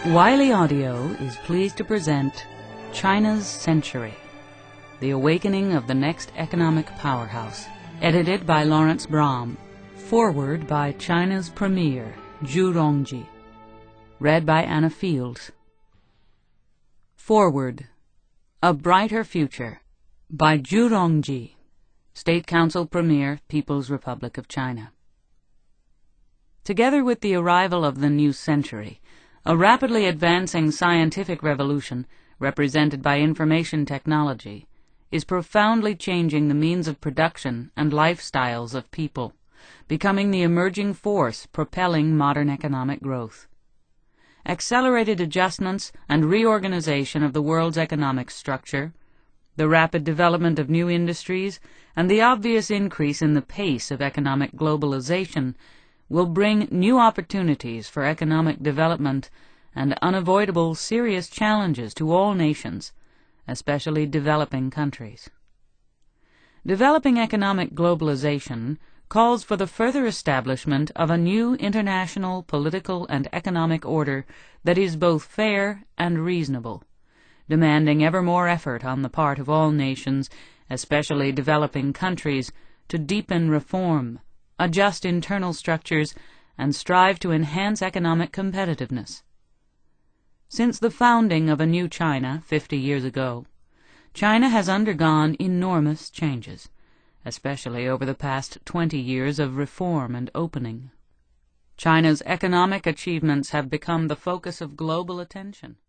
Wiley Audio is pleased to present China's Century, The Awakening of the Next Economic Powerhouse, edited by Lawrence Brahm, foreword by China's Premier, Zhu Rongji, read by Anna Fields. Foreword. A Brighter Future, by Zhu Rongji, State Council Premier, People's Republic of China. Together with the arrival of the new century, a rapidly advancing scientific revolution, represented by information technology, is profoundly changing the means of production and lifestyles of people, becoming the emerging force propelling modern economic growth. Accelerated adjustments and reorganization of the world's economic structure, the rapid development of new industries, and the obvious increase in the pace of economic globalization will bring new opportunities for economic development and unavoidable serious challenges to all nations, especially developing countries. Developing economic globalization calls for the further establishment of a new international political and economic order that is both fair and reasonable, demanding ever more effort on the part of all nations, especially developing countries, to deepen reform, adjust internal structures, and strive to enhance economic competitiveness. Since the founding of a new China 50 years ago, China has undergone enormous changes, especially over the past 20 years of reform and opening. China's economic achievements have become the focus of global attention.